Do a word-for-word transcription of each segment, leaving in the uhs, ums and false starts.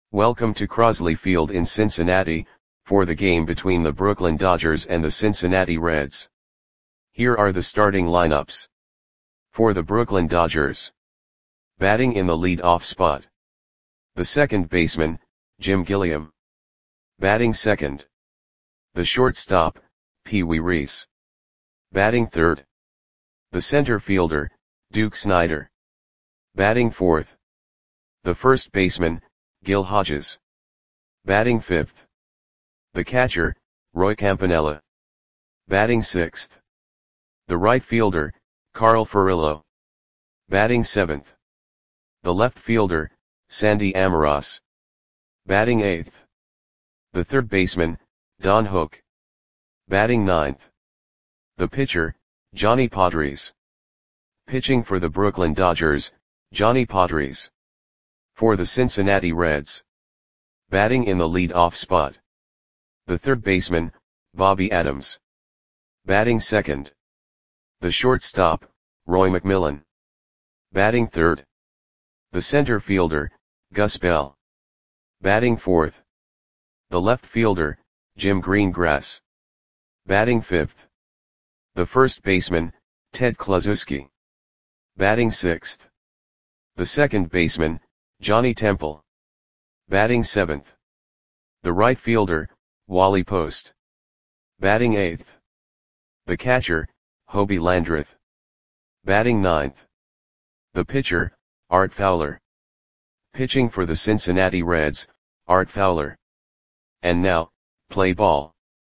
Welcome to Crosley Field in Cincinnati, for the game between the Brooklyn Dodgers and the Cincinnati Reds. Here are the starting lineups. For the Brooklyn Dodgers. Batting in the lead-off spot. The second baseman, Jim Gilliam. Batting second. The shortstop, Pee Wee Reese. Batting third. The center fielder, Duke Snider. Batting fourth. The first baseman, Gil Hodges. Batting fifth. The catcher, Roy Campanella. Batting sixth. The right fielder, Carl Furillo. Batting seventh. The left fielder, Sandy Almiroz. Batting eighth. The third baseman, Don Hook. Batting ninth. The pitcher, Johnny Podres. Pitching for the Brooklyn Dodgers, Johnny Podres. For the Cincinnati Reds. Batting in the lead-off spot. The third baseman, Bobby Adams. Batting second. The shortstop, Roy McMillan. Batting third. The center fielder, Gus Bell. Batting fourth. The left fielder, Jim Greengrass. Batting fifth. The first baseman, Ted Kluszewski. Batting sixth. The second baseman, Johnny Temple. Batting seventh. The right fielder, Wally Post. Batting eighth. The catcher, Hobie Landreth. Batting ninth. The pitcher, Art Fowler. Pitching for the Cincinnati Reds, Art Fowler. And now, play ball.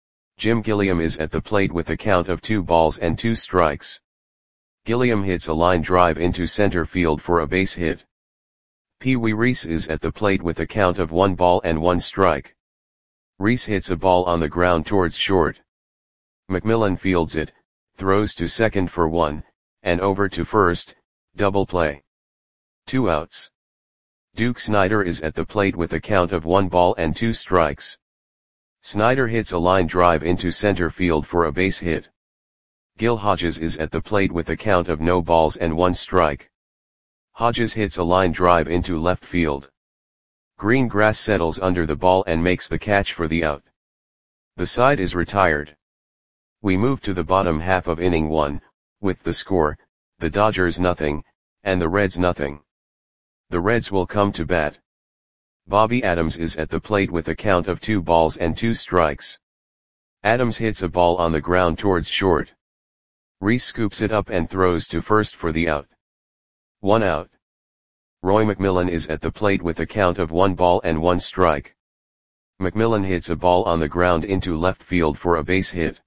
Jim Gilliam is at the plate with a count of two balls and two strikes. Gilliam hits a line drive into center field for a base hit. Pee Wee Reese is at the plate with a count of one ball and one strike. Reese hits a ball on the ground towards short. McMillan fields it, throws to second for one, and over to first, double play. Two outs. Duke Snider is at the plate with a count of one ball and two strikes. Snider hits a line drive into center field for a base hit. Gil Hodges is at the plate with a count of no balls and one strike. Hodges hits a line drive into left field. Greengrass settles under the ball and makes the catch for the out. The side is retired. We move to the bottom half of inning one, with the score, the Dodgers nothing, and the Reds nothing. The Reds will come to bat. Bobby Adams is at the plate with a count of two balls and two strikes. Adams hits a ball on the ground towards short. Reese scoops it up and throws to first for the out. One out. Roy McMillan is at the plate with a count of one ball and one strike. McMillan hits a ball on the ground into left field for a base hit.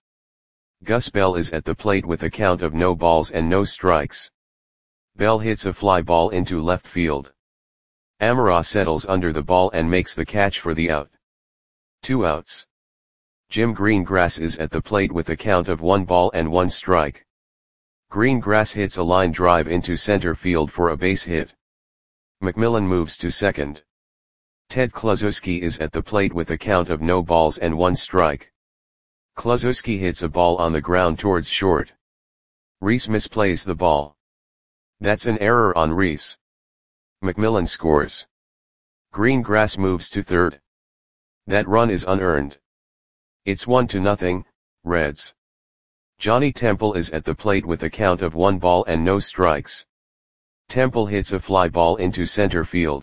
Gus Bell is at the plate with a count of no balls and no strikes. Bell hits a fly ball into left field. Almiroz settles under the ball and makes the catch for the out. Two outs. Jim Greengrass is at the plate with a count of one ball and one strike. Greengrass hits a line drive into center field for a base hit. McMillan moves to second. Ted Kluszewski is at the plate with a count of no balls and one strike. Kluszewski hits a ball on the ground towards short. Reese misplays the ball. That's an error on Reese. McMillan scores. Greengrass moves to third. That run is unearned. It's one to nothing, Reds. Johnny Temple is at the plate with a count of one ball and no strikes. Temple hits a fly ball into center field.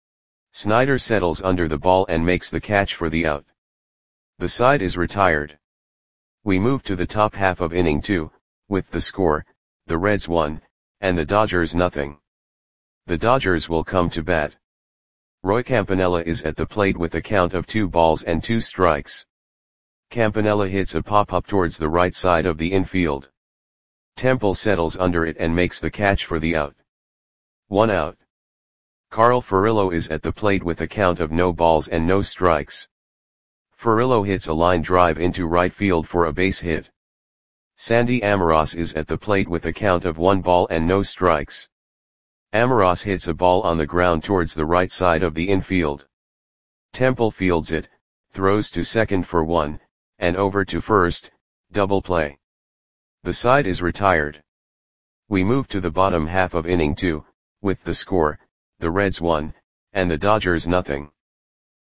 Snider settles under the ball and makes the catch for the out. The side is retired. We move to the top half of inning two, with the score, the Reds one, and the Dodgers nothing. The Dodgers will come to bat. Roy Campanella is at the plate with a count of two balls and two strikes. Campanella hits a pop-up towards the right side of the infield. Temple settles under it and makes the catch for the out. One out. Carl Furillo is at the plate with a count of no balls and no strikes. Furillo hits a line drive into right field for a base hit. Sandy Almiroz is at the plate with a count of one ball and no strikes. Almiroz hits a ball on the ground towards the right side of the infield. Temple fields it, throws to second for one, and over to first, double play. The side is retired. We move to the bottom half of inning two, with the score, the Reds one, and the Dodgers nothing.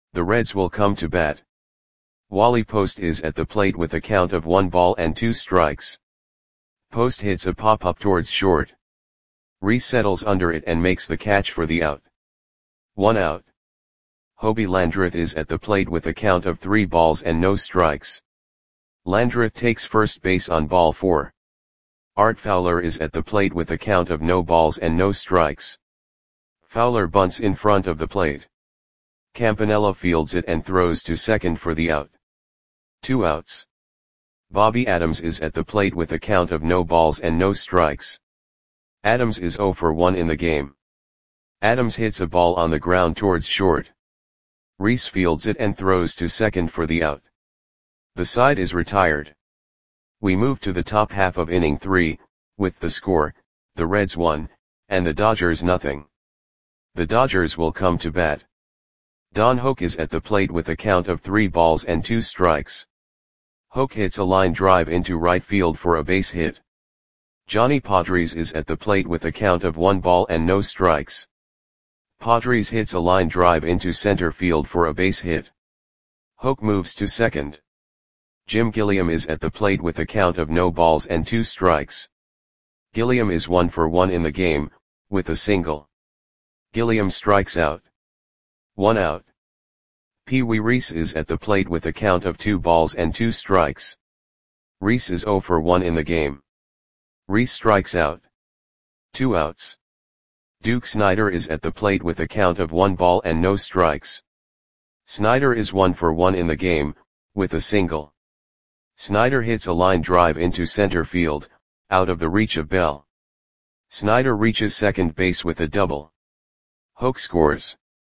The Reds will come to bat. Wally Post is at the plate with a count of one ball and two strikes. Post hits a pop-up towards short. Reese settles under it and makes the catch for the out. One out. Hobie Landreth is at the plate with a count of three balls and no strikes. Landreth takes first base on ball four. Art Fowler is at the plate with a count of no balls and no strikes. Fowler bunts in front of the plate. Campanella fields it and throws to second for the out. Two outs. Bobby Adams is at the plate with a count of no balls and no strikes. Adams is oh for one in the game. Adams hits a ball on the ground towards short. Reese fields it and throws to second for the out. The side is retired. We move to the top half of inning three, with the score, the Reds one, and the Dodgers nothing. The Dodgers will come to bat. Don Hoke is at the plate with a count of three balls and two strikes. Hoke hits a line drive into right field for a base hit. Johnny Padres is at the plate with a count of one ball and no strikes. Padres hits a line drive into center field for a base hit. Hoke moves to second. Jim Gilliam is at the plate with a count of no balls and two strikes. Gilliam is one for one in the game, with a single. Gilliam strikes out. One out. Pee Wee Reese is at the plate with a count of two balls and two strikes. Reese is oh for one in the game. Reese strikes out. Two outs. Duke Snider is at the plate with a count of one ball and no strikes. Snider is one for one in the game, with a single. Snider hits a line drive into center field, out of the reach of Bell. Snider reaches second base with a double. Hoke scores.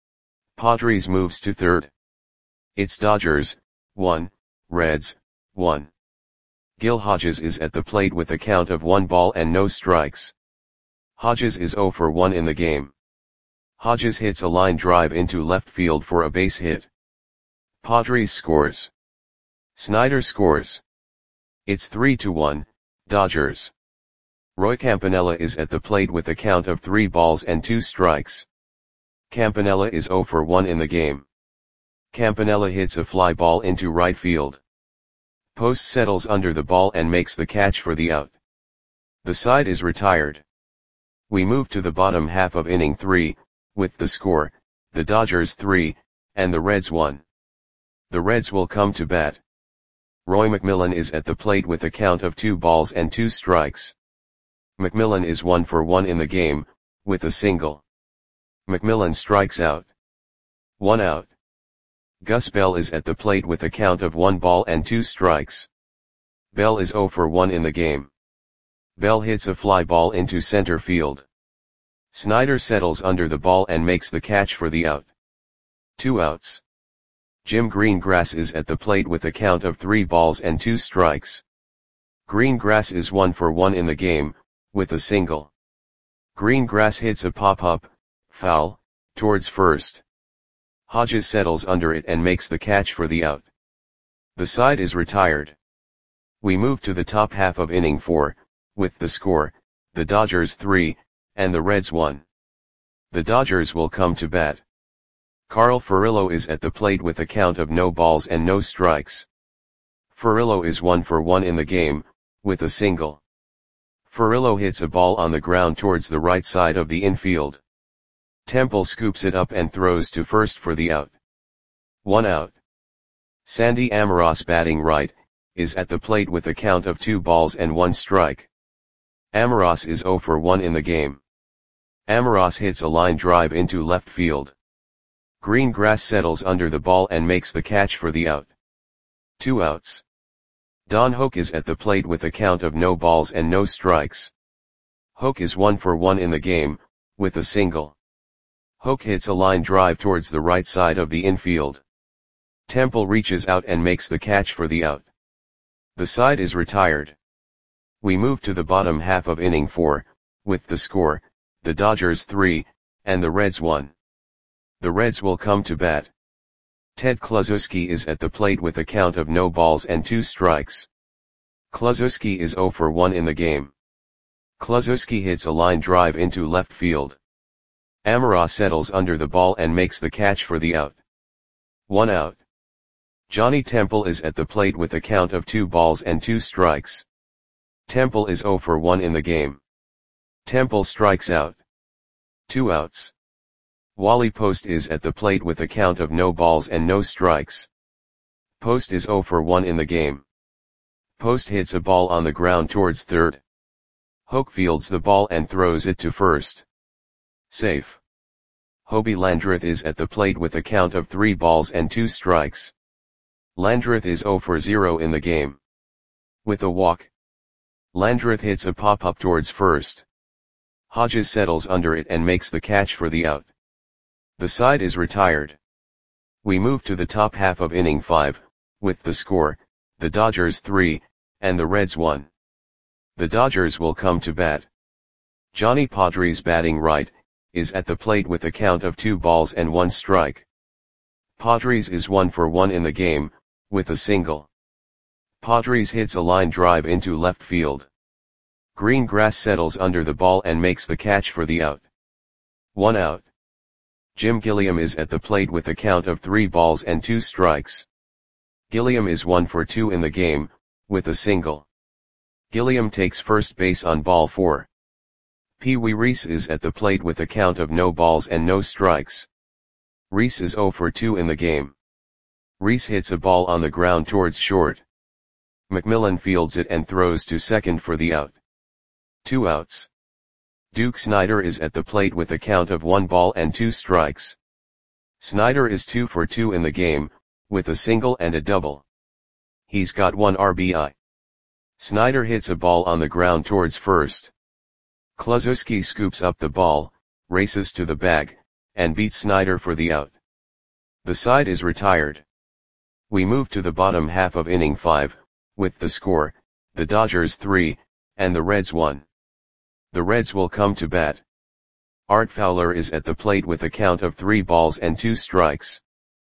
Padres moves to third. It's Dodgers, one, Reds, one. Gil Hodges is at the plate with a count of one ball and no strikes. Hodges is oh for one in the game. Hodges hits a line drive into left field for a base hit. Padres scores. Snider scores. It's three to one, Dodgers. Roy Campanella is at the plate with a count of three balls and two strikes. Campanella is oh for one in the game. Campanella hits a fly ball into right field. Post settles under the ball and makes the catch for the out. The side is retired. We move to the bottom half of inning three, with the score, the Dodgers three, and the Reds one. The Reds will come to bat. Roy McMillan is at the plate with a count of two balls and two strikes. McMillan is one for one in the game, with a single. McMillan strikes out. One out. Gus Bell is at the plate with a count of one ball and two strikes. Bell is oh for one in the game. Bell hits a fly ball into center field. Snider settles under the ball and makes the catch for the out. Two outs. Jim Greengrass is at the plate with a count of three balls and two strikes. Greengrass is one for one in the game, with a single. Greengrass hits a pop-up, foul, towards first. Hodges settles under it and makes the catch for the out. The side is retired. We move to the top half of inning four, with the score, the Dodgers three, and the Reds one. The Dodgers will come to bat. Carl Furillo is at the plate with a count of no balls and no strikes. Furillo is one for one in the game, with a single. Furillo hits a ball on the ground towards the right side of the infield. Temple scoops it up and throws to first for the out. One out. Sandy Amoros, batting right, is at the plate with a count of two balls and one strike. Amoros is oh for one in the game. Amoros hits a line drive into left field. Greengrass settles under the ball and makes the catch for the out. Two outs. Don Hoke is at the plate with a count of no balls and no strikes. Hoke is one for one in the game, with a single. Hoke hits a line drive towards the right side of the infield. Temple reaches out and makes the catch for the out. The side is retired. We move to the bottom half of inning four, with the score, the Dodgers three, and the Reds one. The Reds will come to bat. Ted Kluszewski is at the plate with a count of no balls and two strikes. Kluszewski is oh for one in the game. Kluszewski hits a line drive into left field. Amoros settles under the ball and makes the catch for the out. One out. Johnny Temple is at the plate with a count of two balls and two strikes. Temple is zero for one in the game. Temple strikes out. Two outs. Wally Post is at the plate with a count of no balls and no strikes. Post is zero for one in the game. Post hits a ball on the ground towards third. Hoke fields the ball and throws it to first. Safe. Hobie Landreth is at the plate with a count of three balls and two strikes. Landreth is zero for zero in the game. With a walk, Landreth hits a pop-up towards first. Hodges settles under it and makes the catch for the out. The side is retired. We move to the top half of inning five, with the score, the Dodgers three, and the Reds one. The Dodgers will come to bat. Johnny Padres batting right, is at the plate with a count of two balls and one strike. Padres is one for one in the game, with a single. Padres hits a line drive into left field. Greengrass settles under the ball and makes the catch for the out. One out. Jim Gilliam is at the plate with a count of three balls and two strikes. Gilliam is one for two in the game, with a single. Gilliam takes first base on ball four. Pee Wee Reese is at the plate with a count of no balls and no strikes. Reese is zero for two in the game. Reese hits a ball on the ground towards short. McMillan fields it and throws to second for the out. Two outs. Duke Snider is at the plate with a count of one ball and two strikes. Snider is two for two in the game, with a single and a double. He's got one R B I. Snider hits a ball on the ground towards first. Kluszewski scoops up the ball, races to the bag, and beats Snider for the out. The side is retired. We move to the bottom half of inning five, with the score, the Dodgers three, and the Reds one. The Reds will come to bat. Art Fowler is at the plate with a count of three balls and two strikes.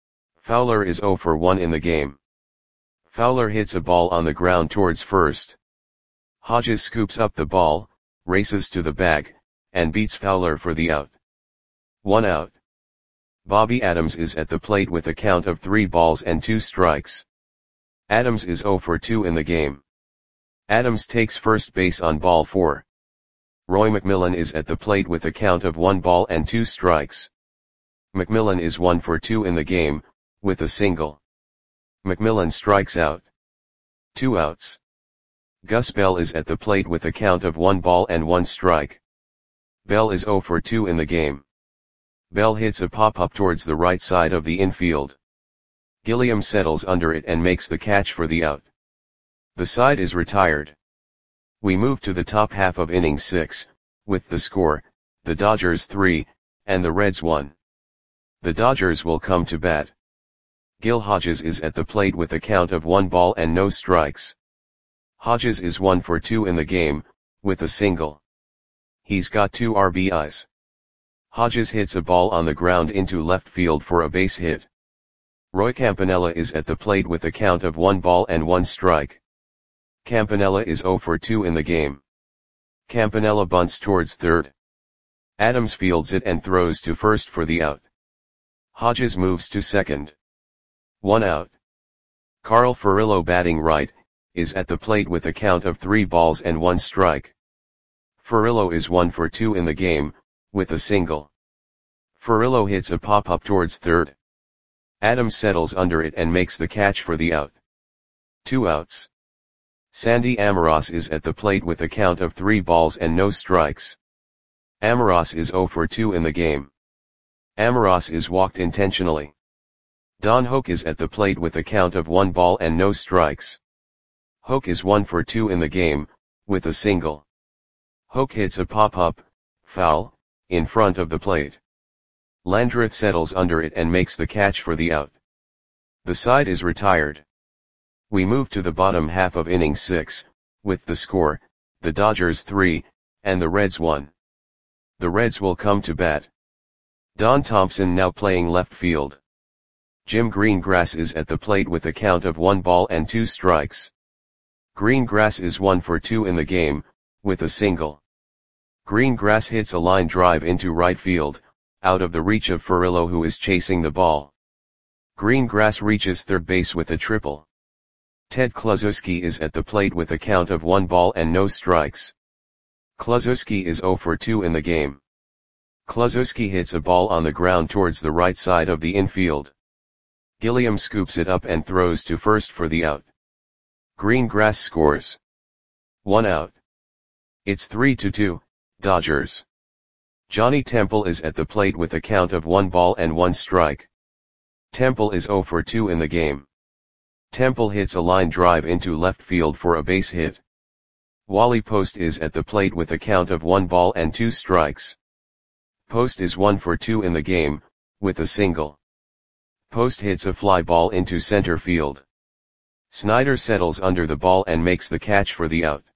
Fowler is zero for one in the game. Fowler hits a ball on the ground towards first. Hodges scoops up the ball, races to the bag, and beats Fowler for the out. One out. Bobby Adams is at the plate with a count of three balls and two strikes. Adams is zero for two in the game. Adams takes first base on ball four. Roy McMillan is at the plate with a count of one ball and two strikes. McMillan is one for two in the game, with a single. McMillan strikes out. Two outs. Gus Bell is at the plate with a count of one ball and one strike. Bell is zero for two in the game. Bell hits a pop-up towards the right side of the infield. Gilliam settles under it and makes the catch for the out. The side is retired. We move to the top half of inning six, with the score, the Dodgers three, and the Reds one. The Dodgers will come to bat. Gil Hodges is at the plate with a count of one ball and no strikes. Hodges is one for two in the game, with a single. He's got two R B Is. Hodges hits a ball on the ground into left field for a base hit. Roy Campanella is at the plate with a count of one ball and one strike. Campanella is zero for two in the game. Campanella bunts towards third. Adams fields it and throws to first for the out. Hodges moves to second. One out. Carl Furillo batting right, is at the plate with a count of three balls and one strike. Furillo is one for two in the game, with a single. Furillo hits a pop-up towards third. Adams settles under it and makes the catch for the out. Two outs. Sandy Amoros is at the plate with a count of three balls and no strikes. Amoros is zero for two in the game. Amoros is walked intentionally. Don Hoke is at the plate with a count of one ball and no strikes. Hoke is one for two in the game, with a single. Hoke hits a pop-up, foul, in front of the plate. Landreth settles under it and makes the catch for the out. The side is retired. We move to the bottom half of inning six, with the score, the Dodgers three, and the Reds one. The Reds will come to bat. Don Thompson now playing left field. Jim Greengrass is at the plate with a count of one ball and two strikes. Greengrass is one for two in the game, with a single. Greengrass hits a line drive into right field, out of the reach of Furillo who is chasing the ball. Green grass reaches third base with a triple. Ted Kluszewski is at the plate with a count of one ball and no strikes. Kluszewski is zero for two in the game. Kluszewski hits a ball on the ground towards the right side of the infield. Gilliam scoops it up and throws to first for the out. Green grass scores. One out. It's three to two, Dodgers. Johnny Temple is at the plate with a count of one ball and one strike. Temple is zero for two in the game. Temple hits a line drive into left field for a base hit. Wally Post is at the plate with a count of one ball and two strikes. Post is one for two in the game, with a single. Post hits a fly ball into center field. Snyder settles under the ball and makes the catch for the out.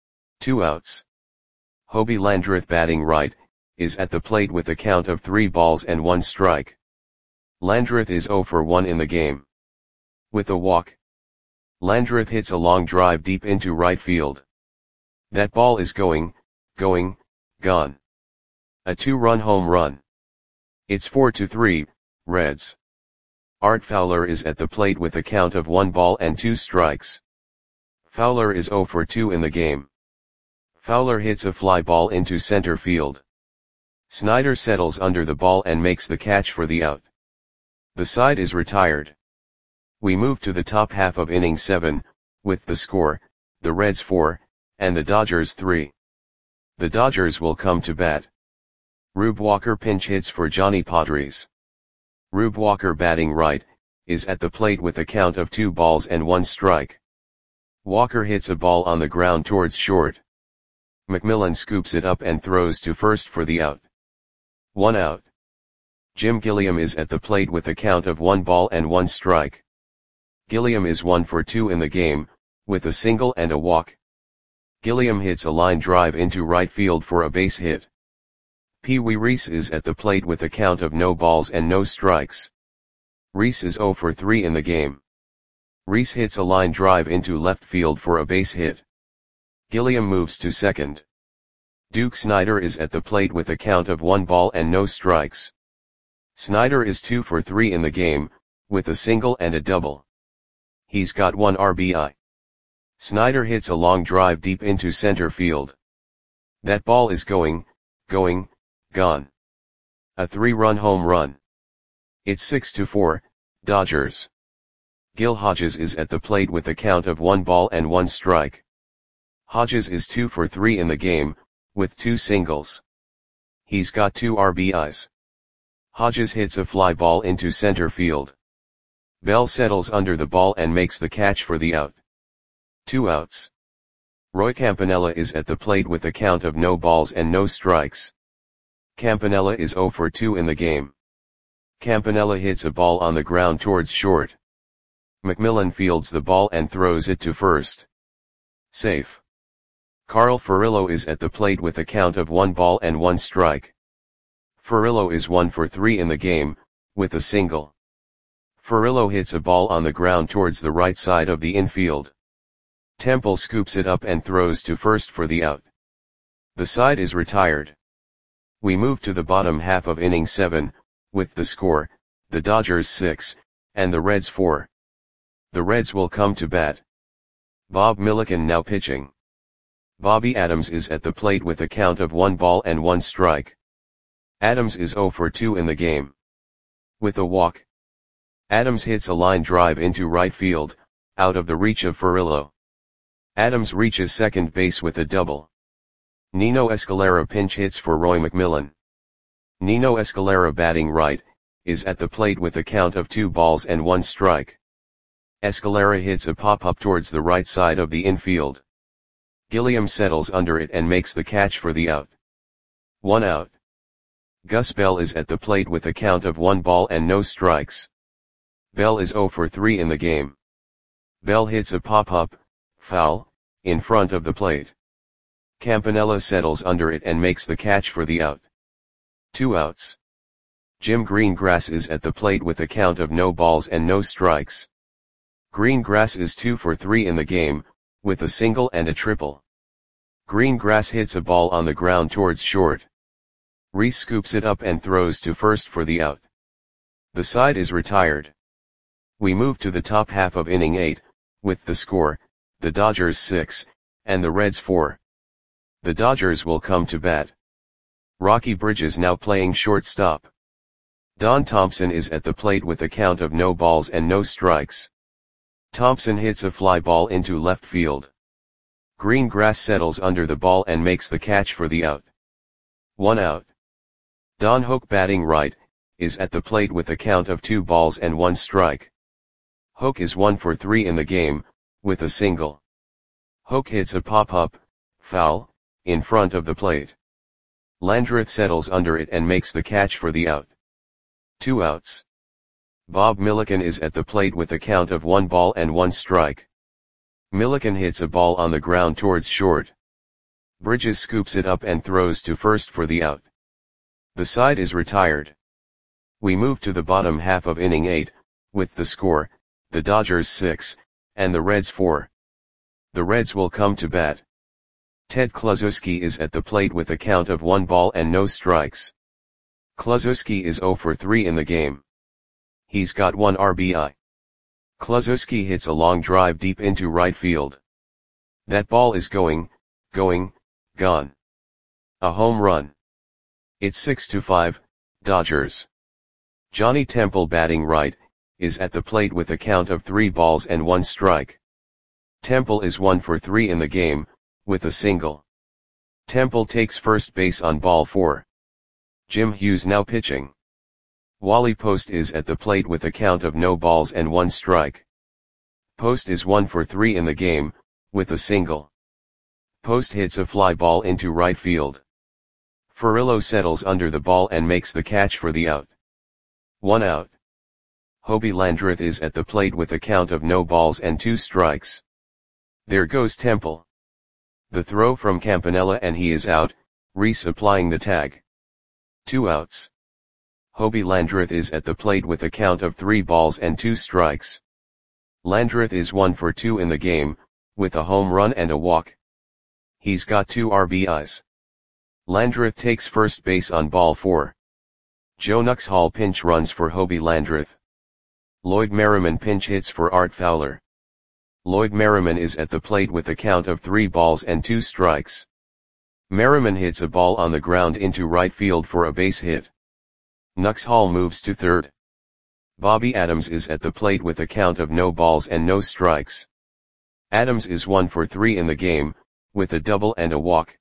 Two outs. Hobie Landreth, batting right, is at the plate with a count of three balls and one strike. Landreth is zero for one in the game. With a walk, Landreth hits a long drive deep into right field. That ball is going, going, gone. A two-run home run. It's four to three, Reds. Art Fowler is at the plate with a count of one ball and two strikes. Fowler is zero for two in the game. Fowler hits a fly ball into center field. Snyder settles under the ball and makes the catch for the out. The side is retired. We move to the top half of inning seven, with the score, the Reds four, and the Dodgers three. The Dodgers will come to bat. Rube Walker pinch hits for Johnny Podres. Rube Walker, batting right, is at the plate with a count of two balls and one strike. Walker hits a ball on the ground towards short. McMillan scoops it up and throws to first for the out. One out. Jim Gilliam is at the plate with a count of one ball and one strike. Gilliam is one for two in the game, with a single and a walk. Gilliam hits a line drive into right field for a base hit. Pee Wee Reese is at the plate with a count of no balls and no strikes. Reese is zero for three in the game. Reese hits a line drive into left field for a base hit. Gilliam moves to second. Duke Snyder is at the plate with a count of one ball and no strikes. Snyder is two for three in the game, with a single and a double. He's got one R B I. Snyder hits a long drive deep into center field. That ball is going, going, gone. A three-run home run. It's six to four, Dodgers. Gil Hodges is at the plate with a count of one ball and one strike. Hodges is two for three in the game, with two singles. He's got two R B Is. Hodges hits a fly ball into center field. Bell settles under the ball and makes the catch for the out. Two outs. Roy Campanella is at the plate with a count of no balls and no strikes. Campanella is zero for two in the game. Campanella hits a ball on the ground towards short. McMillan fields the ball and throws it to first. Safe. Carl Furillo is at the plate with a count of one ball and one strike. Furillo is one for three in the game, with a single. Furillo hits a ball on the ground towards the right side of the infield. Temple scoops it up and throws to first for the out. The side is retired. We move to the bottom half of inning seven, with the score, the Dodgers six, and the Reds four. The Reds will come to bat. Bob Milliken now pitching. Bobby Adams is at the plate with a count of one ball and one strike. Adams is zero for two in the game. With a walk, Adams hits a line drive into right field, out of the reach of Furillo. Adams reaches second base with a double. Nino Escalera pinch hits for Roy McMillan. Nino Escalera, batting right, is at the plate with a count of two balls and one strike. Escalera hits a pop-up towards the right side of the infield. Gilliam settles under it and makes the catch for the out. One out. Gus Bell is at the plate with a count of one ball and no strikes. Bell is zero for three in the game. Bell hits a pop-up, foul, in front of the plate. Campanella settles under it and makes the catch for the out. Two outs. Jim Greengrass is at the plate with a count of no balls and no strikes. Greengrass is two for three in the game, with a single and a triple. Greengrass hits a ball on the ground towards short. Reese scoops it up and throws to first for the out. The side is retired. We move to the top half of inning eight, with the score, the Dodgers six, and the Reds four. The Dodgers will come to bat. Rocky Bridges now playing shortstop. Don Thompson is at the plate with a count of no balls and no strikes. Thompson hits a fly ball into left field. Green grass settles under the ball and makes the catch for the out. One out. Don Hoak batting right, is at the plate with a count of two balls and one strike. Hoak is one for three in the game, with a single. Hoak hits a pop-up, foul, in front of the plate. Landreth settles under it and makes the catch for the out. Two outs. Bob Milliken is at the plate with a count of one ball and one strike. Milliken hits a ball on the ground towards short. Bridges scoops it up and throws to first for the out. The side is retired. We move to the bottom half of inning eight, with the score, the Dodgers six, and the Reds four. The Reds will come to bat. Ted Kluszewski is at the plate with a count of one ball and no strikes. Kluszewski is zero for three in the game. He's got one R B I. Kluszewski hits a long drive deep into right field. That ball is going, going, gone. A home run. It's six to five, Dodgers. Johnny Temple batting right, is at the plate with a count of three balls and one strike. Temple is one for three in the game, with a single. Temple takes first base on ball four. Jim Hughes now pitching. Wally Post is at the plate with a count of no balls and one strike. Post is one for three in the game, with a single. Post hits a fly ball into right field. Furillo settles under the ball and makes the catch for the out. One out. Hobie Landreth is at the plate with a count of no balls and two strikes. There goes Temple. The throw from Campanella and he is out, Reese applying the tag. Two outs. Hobie Landreth is at the plate with a count of three balls and two strikes. Landreth is one for two in the game, with a home run and a walk. He's got two R B Is. Landreth takes first base on ball four. Joe Nuxhall pinch runs for Hobie Landreth. Lloyd Merriman pinch hits for Art Fowler. Lloyd Merriman is at the plate with a count of three balls and two strikes. Merriman hits a ball on the ground into right field for a base hit. Nuxhall moves to third. Bobby Adams is at the plate with a count of no balls and no strikes. Adams is one for three in the game, with a double and a walk.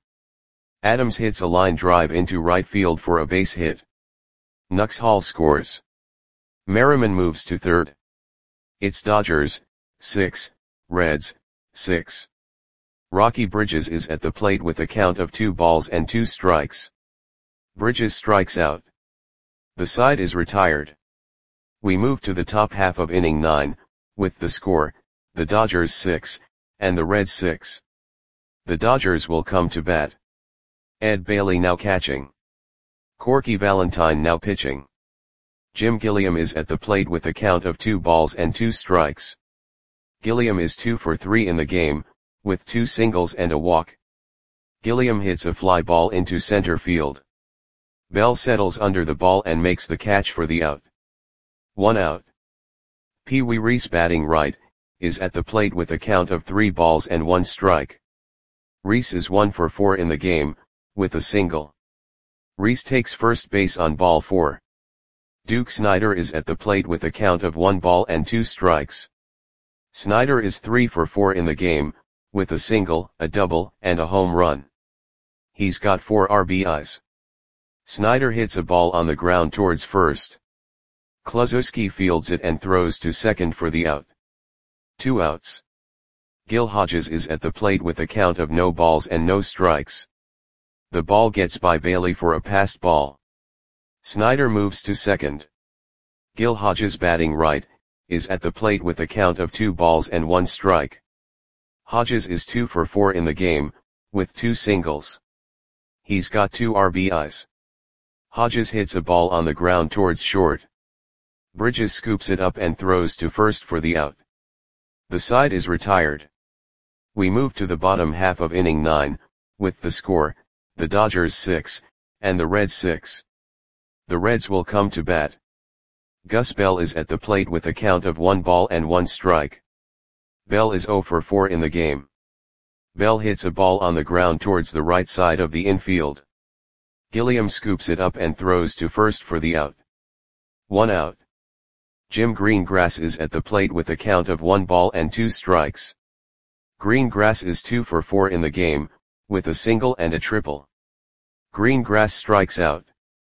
Adams hits a line drive into right field for a base hit. Nuxhall scores. Merriman moves to third. It's Dodgers, six, Reds, six. Rocky Bridges is at the plate with a count of two balls and two strikes. Bridges strikes out. The side is retired. We move to the top half of inning nine, with the score, the Dodgers six, and the Reds six. The Dodgers will come to bat. Ed Bailey now catching. Corky Valentine now pitching. Jim Gilliam is at the plate with a count of two balls and two strikes. Gilliam is two for three in the game, with two singles and a walk. Gilliam hits a fly ball into center field. Bell settles under the ball and makes the catch for the out. One out. Pee Wee Reese batting right, is at the plate with a count of three balls and one strike. Reese is one for four in the game, with a single. Reese takes first base on ball four. Duke Snider is at the plate with a count of one ball and two strikes. Snider is three for four in the game, with a single, a double, and a home run. He's got four R B Is. Snider hits a ball on the ground towards first. Kluszewski fields it and throws to second for the out. Two outs. Gil Hodges is at the plate with a count of no balls and no strikes. The ball gets by Bailey for a passed ball. Snider moves to second. Gil Hodges batting right, is at the plate with a count of two balls and one strike. Hodges is two for four in the game, with two singles. He's got two R B Is. Hodges hits a ball on the ground towards short. Bridges scoops it up and throws to first for the out. The side is retired. We move to the bottom half of inning nine, with the score, the Dodgers six, and the Reds six. The Reds will come to bat. Gus Bell is at the plate with a count of one ball and one strike. Bell is zero for four in the game. Bell hits a ball on the ground towards the right side of the infield. Gilliam scoops it up and throws to first for the out. One out. Jim Greengrass is at the plate with a count of one ball and two strikes. Greengrass is two for four in the game, with a single and a triple. Greengrass strikes out.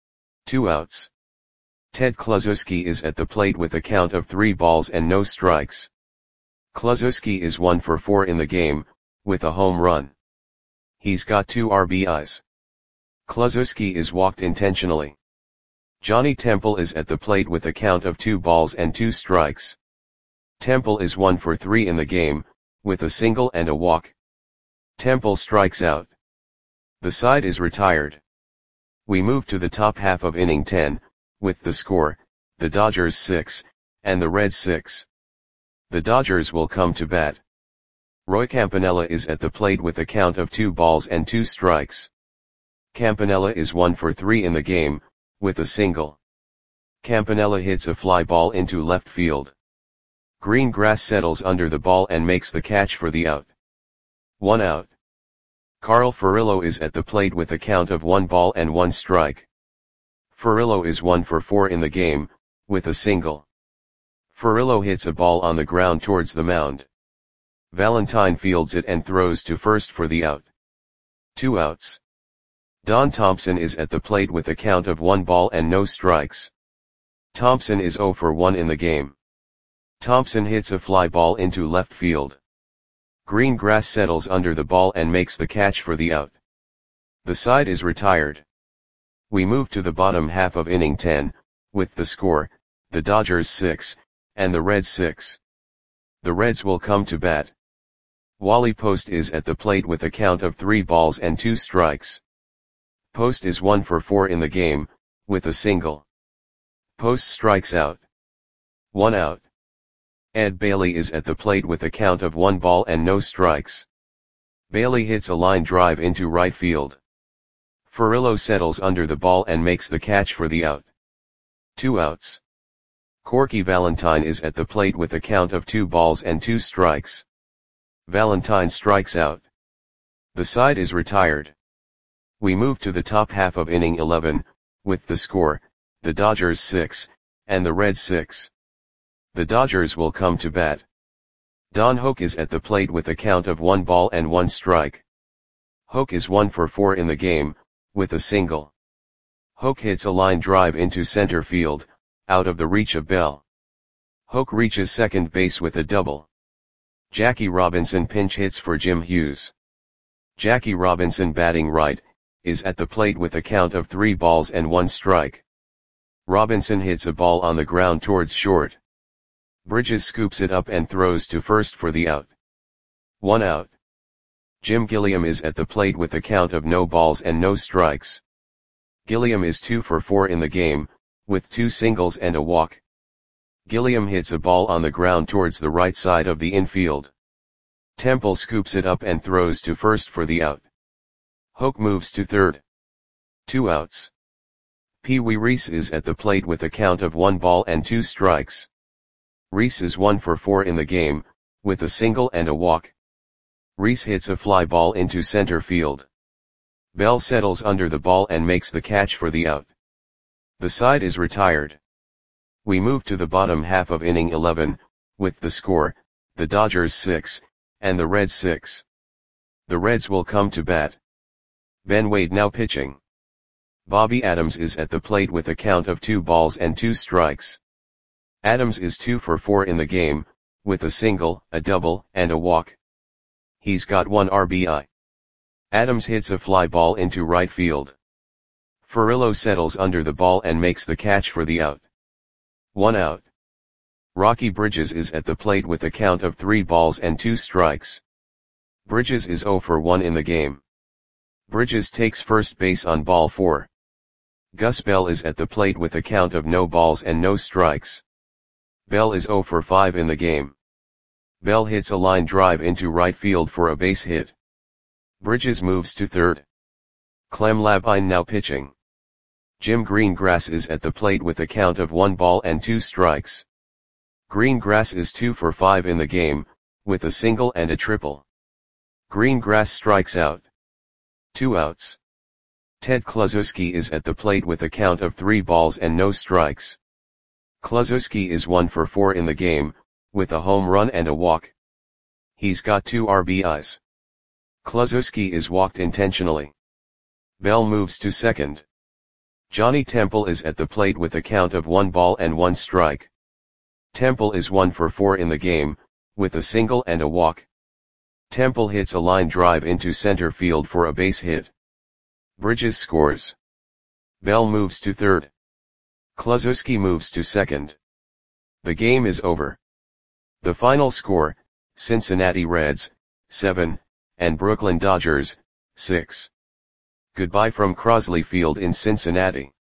Two outs. Ted Kluszewski is at the plate with a count of three balls and no strikes. Kluszewski is one for four in the game, with a home run. He's got two R B Is. Kluszewski is walked intentionally. Johnny Temple is at the plate with a count of two balls and two strikes. Temple is one for three in the game, with a single and a walk. Temple strikes out. The side is retired. We move to the top half of inning ten, with the score, the Dodgers six, and the Reds six. The Dodgers will come to bat. Roy Campanella is at the plate with a count of two balls and two strikes. Campanella is one for three in the game, with a single. Campanella hits a fly ball into left field. Greengrass settles under the ball and makes the catch for the out. One out. Carl Furillo is at the plate with a count of one ball and one strike. Furillo is one for four in the game, with a single. Furillo hits a ball on the ground towards the mound. Valentine fields it and throws to first for the out. Two outs. Don Thompson is at the plate with a count of one ball and no strikes. Thompson is zero for one in the game. Thompson hits a fly ball into left field. Greengrass settles under the ball and makes the catch for the out. The side is retired. We move to the bottom half of inning ten, with the score, the Dodgers six, and the Reds six. The Reds will come to bat. Wally Post is at the plate with a count of three balls and two strikes. Post is one for four in the game, with a single. Post strikes out. One out. Ed Bailey is at the plate with a count of one ball and no strikes. Bailey hits a line drive into right field. Furillo settles under the ball and makes the catch for the out. Two outs. Corky Valentine is at the plate with a count of two balls and two strikes. Valentine strikes out. The side is retired. We move to the top half of inning eleven, with the score, the Dodgers six, and the Reds six. The Dodgers will come to bat. Don Hoke is at the plate with a count of one ball and one strike. Hoke is one for four in the game, with a single. Hoke hits a line drive into center field, out of the reach of Bell. Hoke reaches second base with a double. Jackie Robinson pinch hits for Jim Hughes. Jackie Robinson, batting right, is at the plate with a count of three balls and one strike. Robinson hits a ball on the ground towards short. Bridges scoops it up and throws to first for the out. One out. Jim Gilliam is at the plate with a count of no balls and no strikes. Gilliam is two for four in the game, with two singles and a walk. Gilliam hits a ball on the ground towards the right side of the infield. Temple scoops it up and throws to first for the out. Hoke moves to third. Two outs. Pee Wee Reese is at the plate with a count of one ball and two strikes. Reese is one for four in the game, with a single and a walk. Reese hits a fly ball into center field. Bell settles under the ball and makes the catch for the out. The side is retired. We move to the bottom half of inning eleven, with the score, the Dodgers six, and the Reds six. The Reds will come to bat. Ben Wade now pitching. Bobby Adams is at the plate with a count of two balls and two strikes. Adams is two for four in the game, with a single, a double, and a walk. He's got one R B I. Adams hits a fly ball into right field. Furillo settles under the ball and makes the catch for the out. One out. Rocky Bridges is at the plate with a count of three balls and two strikes. Bridges is zero for one in the game. Bridges takes first base on ball four. Gus Bell is at the plate with a count of no balls and no strikes. Bell is zero for five in the game. Bell hits a line drive into right field for a base hit. Bridges moves to third. Clem Labine now pitching. Jim Greengrass is at the plate with a count of one ball and two strikes. Greengrass is two for five in the game, with a single and a triple. Greengrass strikes out. Two outs. Ted Kluszewski is at the plate with a count of three balls and no strikes. Kluszewski is one for four in the game, with a home run and a walk. He's got two R B Is. Kluszewski is walked intentionally. Bell moves to second. Johnny Temple is at the plate with a count of one ball and one strike. Temple is one for four in the game, with a single and a walk. Temple hits a line drive into center field for a base hit. Bridges scores. Bell moves to third. Kluszewski moves to second. The game is over. The final score, Cincinnati Reds, seven, and Brooklyn Dodgers, six. Goodbye from Crosley Field in Cincinnati.